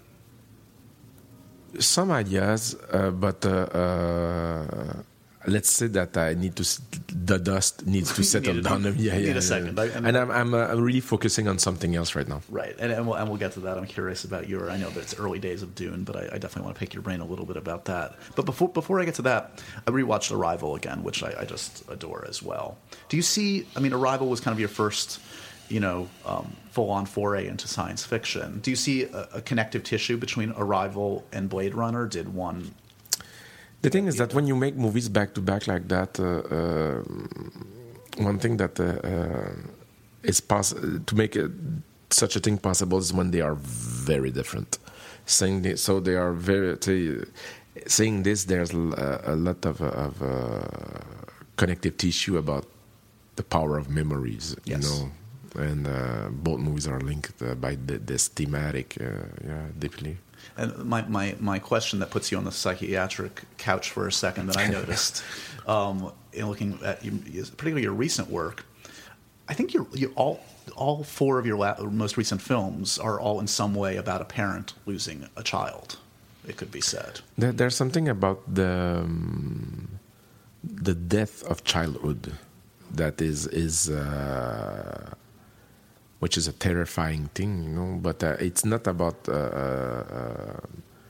some ideas, uh, but uh, uh, let's say that I need to the dust needs to settle need down. A, yeah, need yeah, a yeah, second. yeah. I, and and I'm I'm, uh, I'm really focusing on something else right now. Right, and and we'll, and we'll get to that. I'm curious about your. I know that it's early days of Dune, but I, I definitely want to pick your brain a little bit about that. But before before I get to that, I rewatched Arrival again, which I, I just adore as well. Do you see? I mean, Arrival was kind of your first, you know, um, full-on foray into science fiction. Do you see a, a connective tissue between Arrival and Blade Runner? Did one? The thing is that when you make movies back to back like that, uh, uh, one thing that uh, uh, is poss- to make it, such a thing possible is when they are very different. Saying this, so they are very. Say, saying this, there's a, a lot of, of uh, connective tissue about the power of memories. Yes. You know, and uh, both movies are linked uh, by the, this thematic, uh, yeah, deeply. And my, my, my question that puts you on the psychiatric couch for a second that I noticed um, in looking at you, particularly your recent work, I think you're, you're all all four of your la- most recent films are all in some way about a parent losing a child. It could be said. There, there's something about the um, the death of childhood that is is. Uh, which is a terrifying thing, you know, but uh, it's not about, uh, uh,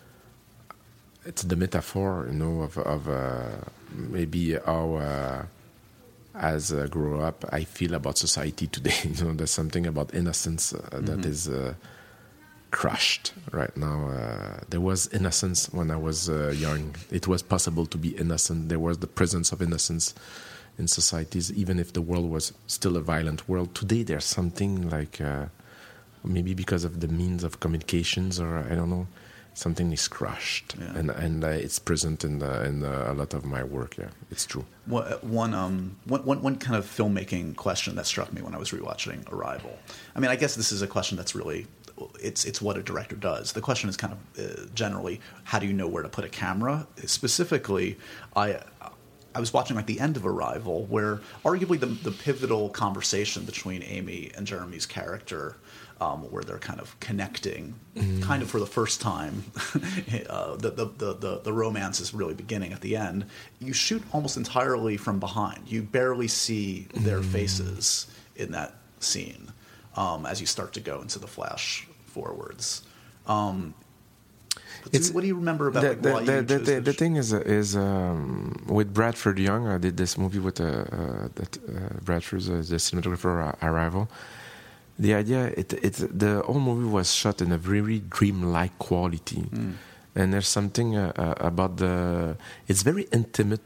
it's the metaphor, you know, of, of uh, maybe how, uh, as I grow up, I feel about society today. You know, there's something about innocence uh, mm-hmm. that is uh, crushed right now. Uh, there was innocence when I was uh, young. It was possible to be innocent. There was the presence of innocence in societies, even if the world was still a violent world. Today there's something like, uh, maybe because of the means of communications, or I don't know, something is crushed, yeah. and and uh, it's present in the, in the, a lot of my work. Yeah, it's true. One um one, one one kind of filmmaking question that struck me when I was rewatching Arrival. I mean, I guess this is a question that's really it's it's what a director does. The question is kind of uh, generally, how do you know where to put a camera? Specifically, I. I was watching like the end of Arrival, where arguably the, the pivotal conversation between Amy and Jeremy's character, um, where they're kind of connecting, mm. kind of for the first time, uh, the, the, the, the, the romance is really beginning at the end. You shoot almost entirely from behind. You barely see their faces in that scene um, as you start to go into the flash forwards. Um, It's, what do you remember about the, like, the, why the, you the, chose the, the thing is is um, with Bradford Young. I did this movie with uh, uh, that uh, Bradford's uh, the cinematographer Arrival. The idea it it the whole movie was shot in a very dreamlike quality, mm. and there's something uh, uh, about the. It's very intimate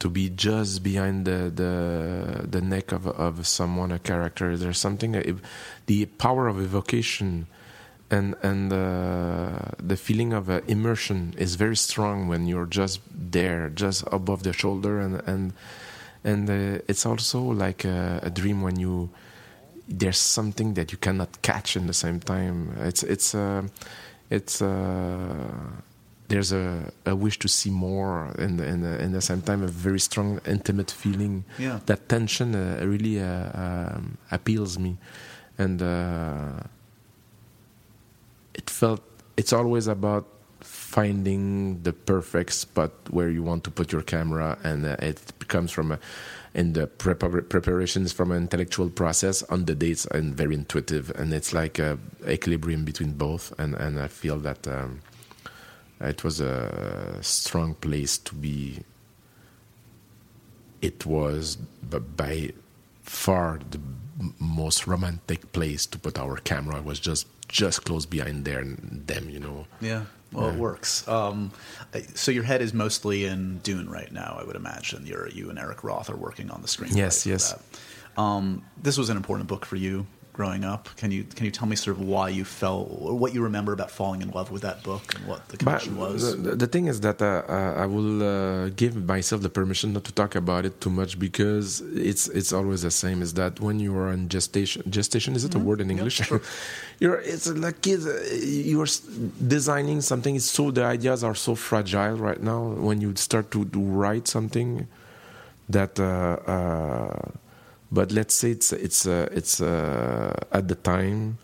to be just behind the the, the neck of of someone, a character. There's something that it, the power of evocation and and uh, the feeling of uh, immersion is very strong when you're just there, just above the shoulder, and and and uh, it's also like a, a dream when you there's something that you cannot catch in the same time. It's it's uh, it's uh, there's a, a wish to see more, and and in the same time a very strong intimate feeling. Yeah. That tension uh, really uh, um, appeals me, and. Uh, It felt it's always about finding the perfect spot where you want to put your camera, and uh, it comes from a, in the prepar- preparations from an intellectual process. On the dates and very intuitive, and it's like a equilibrium between both. And, and I feel that um, it was a strong place to be. It was by far the most romantic place to put our camera. It was just. just close behind there and them, you know. Yeah, well, Yeah. it works. Um, so your head is mostly in Dune right now, I would imagine. You're, you and Eric Roth are working on the screenplay. Yes, for yes. that. Um, this was an important book for you growing up. Can you can you tell me sort of why you fell, or what you remember about falling in love with that book and what the connection But was? The, the thing is that uh, uh, I will uh, give myself the permission not to talk about it too much, because it's it's always the same. Is that when you are in gestation? Gestation, is it Mm-hmm. a word in English? Yep, sure. You're it's like kids. uh, You're s- designing something. It's so the ideas are so fragile right now. When you start to, to write something, that. Uh, uh, but let's say it's it's uh, it's uh, at the time.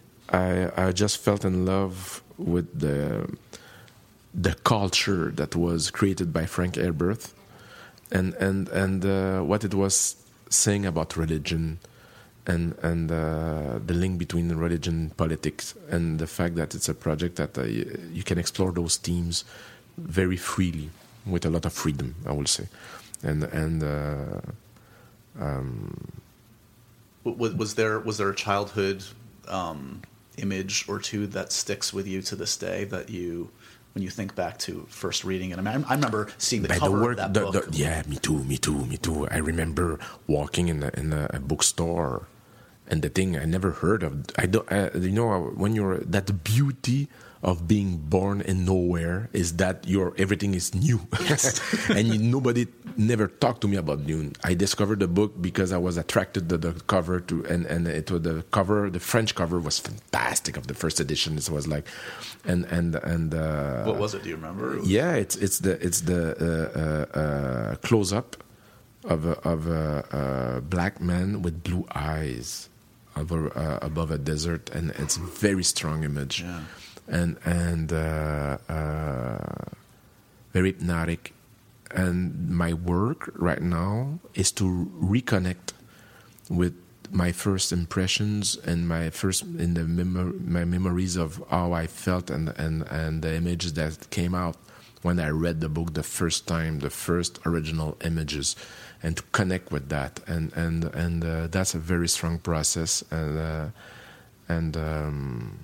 I I just felt in love with the the culture that was created by Frank Herbert, and and and uh, what it was saying about religion, and and uh, the link between religion and politics, and the fact that it's a project that uh, you, you can explore those themes very freely, with a lot of freedom, I will say, and and. Uh, um, was, was there was there a childhood um, image or two that sticks with you to this day that you, when you think back to first reading it? I mean, I, I remember seeing the By cover the work, of that the, book. the, yeah, me too, me too, me too. I remember walking in a, in a, a bookstore, and the thing I never heard of. I don't, uh, you know, when you're that beauty of being born in nowhere is that your everything is new, Yes. and you, nobody never talked to me about Dune. I discovered the book because I was attracted to the cover to, and and it was the cover, the French cover was fantastic of the first edition. It was like, and and and uh, What was it? Do you remember? yeah, it's it's the it's the uh, uh, uh, close up of a, of a, a black man with blue eyes over, uh, above a desert, and it's a very strong image, Yeah. and and uh, uh, very hypnotic. And my work right now is to reconnect with my first impressions and my first in the memo- my memories of how I felt, and and and the images that came out when I read the book the first time, the first original images, and to connect with that, and and and uh, that's a very strong process, and uh, and um,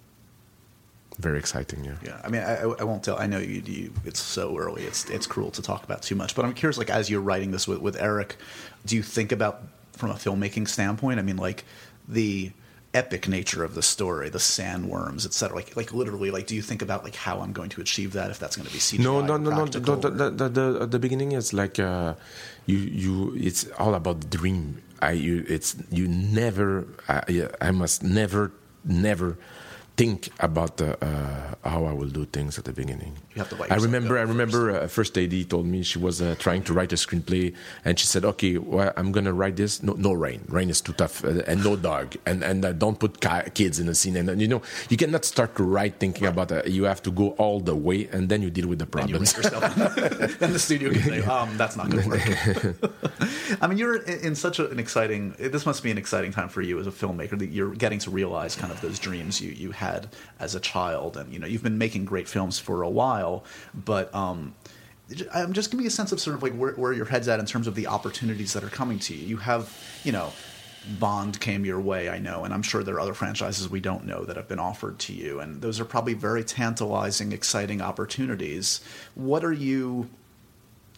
very exciting. Yeah. Yeah, I mean, I, I won't tell. I know you, you. It's so early. It's it's cruel to talk about too much. But I'm curious, like, as you're writing this with, with Eric, do you think about from a filmmaking standpoint? I mean, like the epic nature of the story, the sandworms, et cetera. Like, like literally, like, do you think about like how I'm going to achieve that? If that's going to be C G I, No, no, no, no. practical, The, the, the, the, at the beginning, it's like uh, you, you. It's all about the dream. I, you, it's you never. I, I must never, never think about uh, uh, how I will do things at the beginning. You have to let I yourself remember. go I remember. Uh, first A D told me she was uh, trying to write a screenplay, and she said, "Okay, well, I'm gonna write this. No, no rain. Rain is too tough, uh, and no dog, and and uh, don't put ca- kids in the scene. And uh, you know, you cannot start to write thinking about. Uh, you have to go all the way, and then you deal with the and you problems." rate yourself. Then the studio can say, um, "That's not going to work." I mean, you're in, in such a, an exciting. This must be an exciting time for you as a filmmaker that you're getting to realize kind of those dreams you you had as a child, and you know, you've been making great films for a while, but um, I'm just giving me a sense of sort of like where, where your head's at in terms of the opportunities that are coming to you. You have, you know, Bond came your way, I know, and I'm sure there are other franchises we don't know that have been offered to you, and those are probably very tantalizing, exciting opportunities. What are you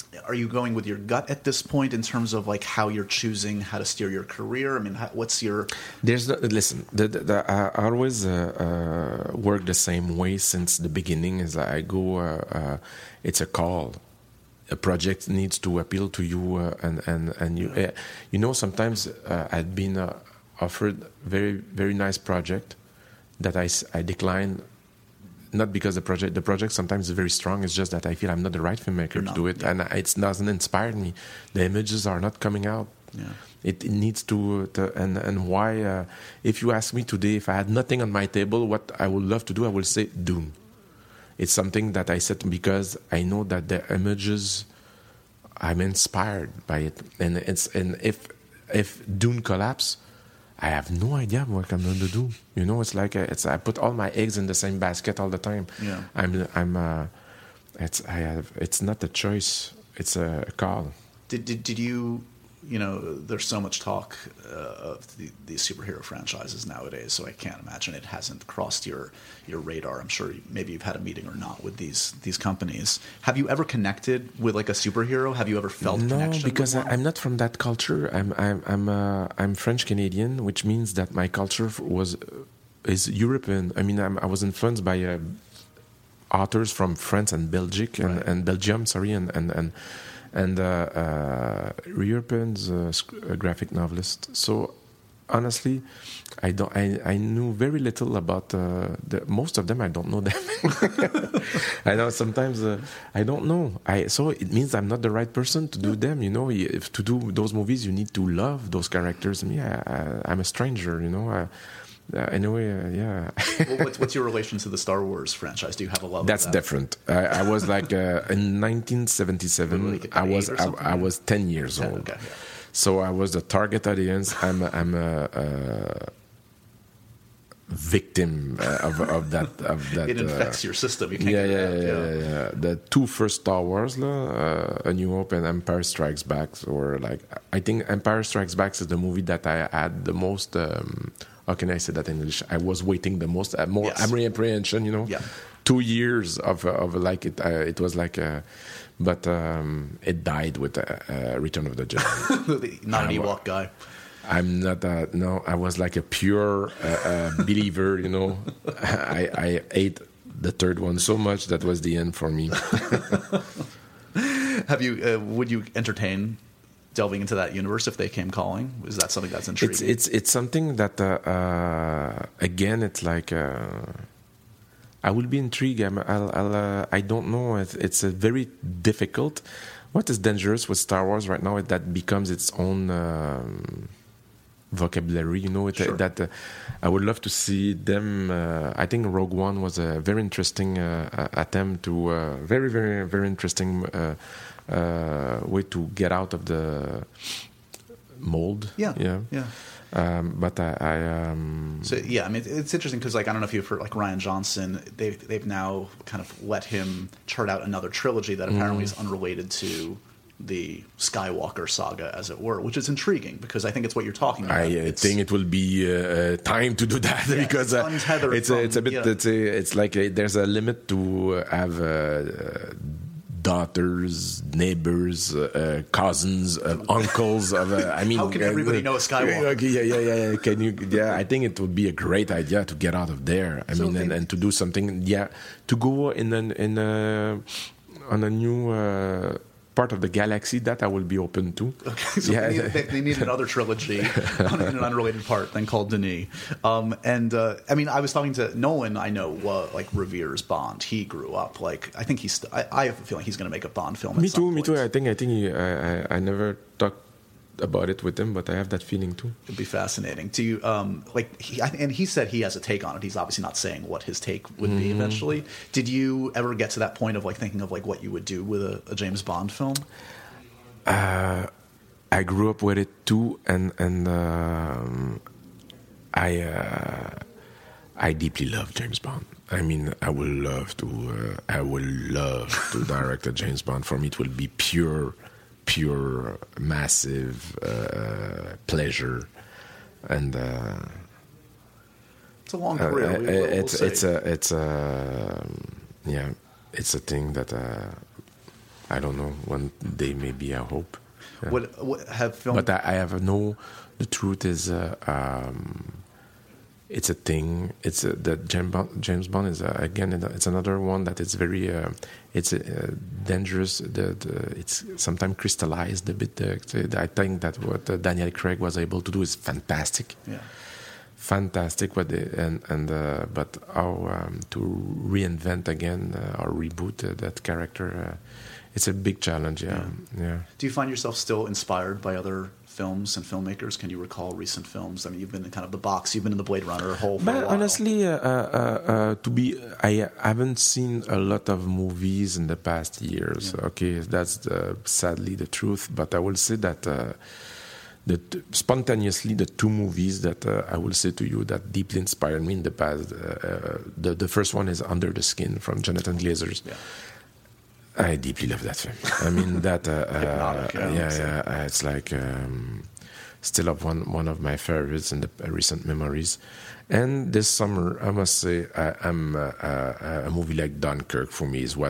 are you going with your gut at this point in terms of like how you're choosing how to steer your career? I mean, how, what's your... There's no, listen, the, the, the, I always uh, uh, work the same way since the beginning. Is I go, uh, uh, it's a call. A project needs to appeal to you, uh, and and and you, uh, you know, sometimes uh, I've been uh, offered very very nice project that I I decline. Not because the project, the project sometimes is very strong. It's just that I feel I'm not the right filmmaker to do it, yeah. and it doesn't inspire me. The images are not coming out. Yeah. It, it needs to, to, and and why? Uh, if you ask me today, if I had nothing on my table, what I would love to do, I will say Dune. It's something that I said because I know that the images, I'm inspired by it, and it's and if if Dune collapse, I have no idea what I'm going to do. You know, it's like a, it's I put all my eggs in the same basket all the time. Yeah. I'm I'm uh, it's I have it's not a choice. It's a call. Did did did you? You know, there's so much talk uh, of the, these superhero franchises nowadays, so I can't imagine it hasn't crossed your your radar. I'm sure you, maybe you've had a meeting or not with these these companies. Have you ever connected with like a superhero? Have you ever felt no, connection? because with I, I'm not from that culture. I'm I'm I'm uh, I'm French Canadian, which means that my culture was uh, is European. I mean, I'm, I was influenced by uh, authors from France and Belgium and, right. and Belgium. Sorry, and and and. and uh, uh, Europeans uh, graphic novelist. So honestly, I don't. I, I knew very little about uh, the, most of them. I don't know them. I know sometimes uh, I don't know. I so it means I'm not the right person to do them. You know, if to do those movies, you need to love those characters. Me, I, I, I'm a stranger. You know. I, Uh, anyway, uh, yeah. Well, what's, what's your relation to the Star Wars franchise? Do you have a love? That's of that? different. I, I was like uh, in nineteen seventy-seven. Like I was I, I yeah. was ten years ten, old. okay, yeah. So I was the target audience. I'm a, I'm a, a victim uh, of of that of that. It infects uh, your system. You can't yeah, get yeah, it out. yeah, yeah, yeah. The two first Star Wars, uh, A New Hope and Empire Strikes Back, or like I think Empire Strikes Back is the movie that I had the most. Um, How can I say that in English? I was waiting the most, uh, more yes. apprehension, you know. Yeah. Two years of of like it. Uh, it was like, a, but um, it died with uh, uh, Return of the Jedi. Not an I, Ewok guy. I'm not. A, no, I was like a pure uh, uh, believer, you know. I, I ate the third one so much that was the end for me. Have you? Uh, would you entertain delving into that universe if they came calling? Is that something that's intriguing? It's it's it's something that uh, uh, again, it's like uh, I will be intrigued. I'm, I'll, I'll uh, I don't know. It's, it's a very difficult. What is dangerous with Star Wars right now is that becomes its own um, vocabulary. You know, it, Sure. that uh, I would love to see them. Uh, I think Rogue One was a very interesting uh, attempt to uh, very very very interesting. Uh, Uh, way to get out of the mold. Yeah, yeah, yeah. Um, but I, I um, So yeah, I mean, it's interesting because like I don't know if you've heard like Rian Johnson. They they've now kind of let him chart out another trilogy that apparently Mm. is unrelated to the Skywalker saga, as it were, which is intriguing because I think it's what you're talking about. I uh, It's- think it will be uh, time to do that Yeah, because it's uh, untethered it's a, it's a from, bit you know- it's, a, it's like a, there's a limit to have uh, daughters, neighbors, uh, cousins, uh, uncles. Of uh, I mean, How can everybody uh, know a Skywalker? Okay, yeah, yeah, yeah. Can you? Yeah, I think it would be a great idea to get out of there. I So mean, and, they- and to do something. Yeah, to go in an in a on a new. Uh, part of the galaxy that I will be open to. Okay, so yeah. they, need, they, they need another trilogy on an unrelated part then called Denis. Um, and uh, I mean, I was talking to Nolan. I know uh, like reveres Bond. He grew up like I think he's. I, I have a feeling he's going to make a Bond film. Me at some too. Me too. point. I think. I think. He, I, I. I never talked about it with him, but I have that feeling too. It'd be fascinating. Do you um, like? He, and he said he has a take on it. He's obviously not saying what his take would be Mm-hmm. eventually. Did you ever get to that point of like thinking of like what you would do with a, a James Bond film? Uh, I grew up with it too, and and um, I uh, I deeply love James Bond. I mean, I would love to. Uh, I would love to direct a James Bond. For me, it will be pure, pure, massive uh, pleasure, and. Uh, It's a long career. Uh, we, we'll, it's we'll it's see. a it's a yeah, it's a thing that uh, I don't know. One day, maybe, I hope. Yeah. What, what have film? But I, I have no. The truth is, uh, um, it's a thing. It's a, that James Bond, James Bond is uh, again. It's another one that is very. Uh, it's uh, dangerous. The, the it's sometimes crystallized a bit. Uh, I think that what uh, Daniel Craig was able to do is fantastic. Yeah. Fantastic. What they, and and uh, but how um, to reinvent again uh, or reboot uh, that character. Uh, it's a big challenge. Yeah. yeah. Yeah. Do you find yourself still inspired by other films and filmmakers? Can you recall recent films? I mean, you've been in kind of the box. You've been in the Blade Runner hole for but a while. Honestly, uh, uh, uh, to be, I haven't seen a lot of movies in the past years. Yeah. Okay, that's the, sadly the truth. But I will say that uh, the spontaneously the two movies that uh, I will say to you that deeply inspired me in the past. Uh, uh, the the first one is Under the Skin from Jonathan Glazer's. Yeah. I deeply love that film. I mean that. Uh, Hypnotic, uh, yeah, yeah. Uh, it's like um, still of one one of my favorites in the uh, recent memories. And this summer, I must say, I, I'm uh, uh, a movie like Dunkirk for me is what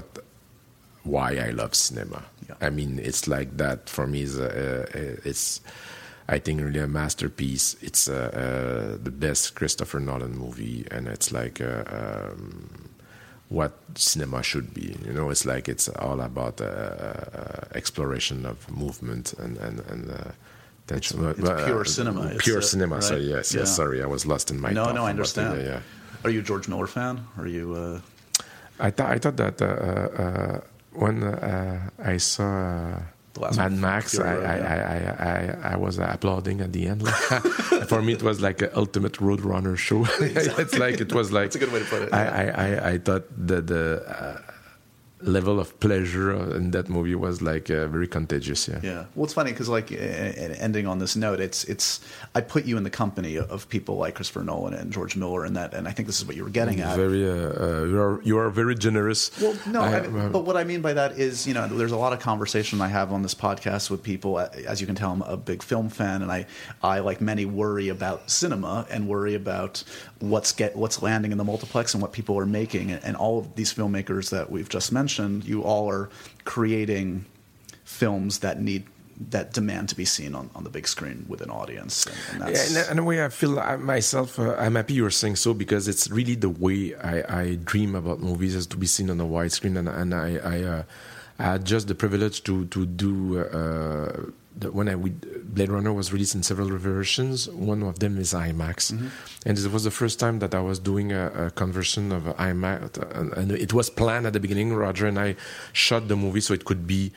why I love cinema. Yeah. I mean, it's like that for me. Is uh, uh, it's I think really a masterpiece. It's uh, uh, the best Christopher Nolan movie, and it's like. Uh, um, what cinema should be, you know, it's like it's all about uh, uh, exploration of movement and and and uh, tension. It's, it's pure uh, cinema. Pure it's, cinema. Right? So yes, yeah. yes. Sorry, I was lost in my. No, thought, no, I understand. But, uh, yeah. Are you a George Miller fan? Are you? Uh... I thought I thought that uh, uh, when uh, I saw. Uh, Mad Max, I, I, I, I, I was applauding at the end. Like, for me, it was like an ultimate Roadrunner show. Exactly. It's like it was like. That's a good way to put it. I, Yeah. I, I, I thought the the uh, level of pleasure in that movie was like uh, very contagious. Yeah. Yeah. Well, it's funny because like ending on this note, it's it's I put you in the company of people like Christopher Nolan and George Miller, and that, and I think this is what you were getting at. Very, uh, uh, you are you are very generous. Well, no, I, I mean, uh, but what I mean by that is, you know, there's a lot of conversation I have on this podcast with people. As you can tell, I'm a big film fan, and I, I like many worry about cinema and worry about what's get what's landing in the multiplex and what people are making, and, and all of these filmmakers that we've just mentioned, you all are creating films that need that demand to be seen on, on the big screen with an audience. And, and that's... Yeah, in a way, I feel I, myself, uh, I'm happy you're saying so, because it's really the way I, I dream about movies is to be seen on a wide screen. And, and I, I, uh, I had just the privilege to, to do, uh, the, when I, we, Blade Runner was released in several versions. One of them is IMAX. Mm-hmm. And it was the first time that I was doing a, a conversion of IMAX. And, and it was planned at the beginning. Roger and I shot the movie so it could be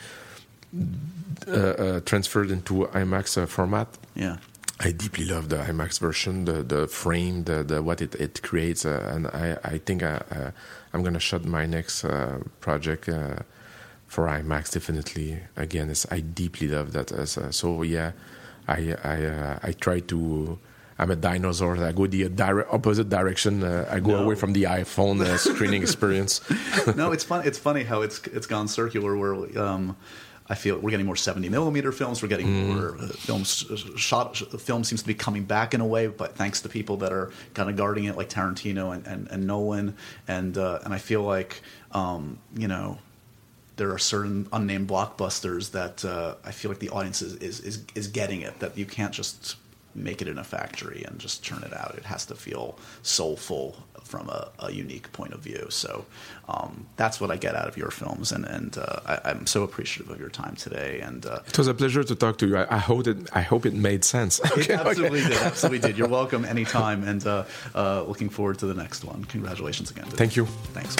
Uh, uh, transferred into IMAX uh, format. Yeah, I deeply love the IMAX version, the the frame, the, the what it, it creates, uh, and I I think I, uh, I'm gonna shut my next uh, project uh, for IMAX definitely. Again, it's, I deeply love that. As, uh, so yeah, I I uh, I try to. I'm a dinosaur. I go the dire- opposite direction. Uh, I go no. away from the iPhone uh, screening experience. No, it's fun. It's funny how it's it's gone circular. Where um, I feel we're getting more seventy millimeter films. We're getting mm. more uh, films. Shot film seems to be coming back in a way, but thanks to people that are kind of guarding it, like Tarantino and, and, and Nolan. And uh, and I feel like um, you know. There are certain unnamed blockbusters that uh, I feel like the audience is, is, is, is getting it. That you can't just make it in a factory and just churn it out. It has to feel soulful from a, a unique point of view. So um, that's what I get out of your films, and and uh, I, I'm so appreciative of your time today. And uh, it was a pleasure to talk to you. I, I hope it I hope it made sense. It okay, absolutely okay. did. Absolutely did. You're welcome anytime, and uh, uh, looking forward to the next one. Congratulations again. Thank you. Thanks.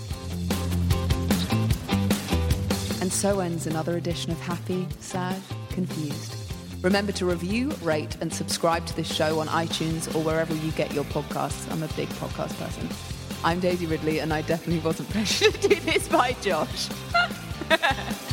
And so ends another edition of Happy, Sad, Confused. Remember to review, rate, and subscribe to this show on iTunes or wherever you get your podcasts. I'm a big podcast person. I'm Daisy Ridley, and I definitely wasn't pressured to do this by Josh.